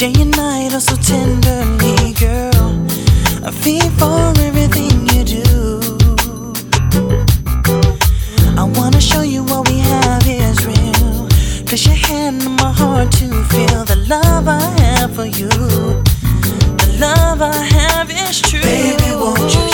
Day and night, oh so tenderly, girl. I feel for everything you do. I wanna show you what we have is real. Place your hand on my heart to feel the love I have for you. The love I have is true. Baby, won't you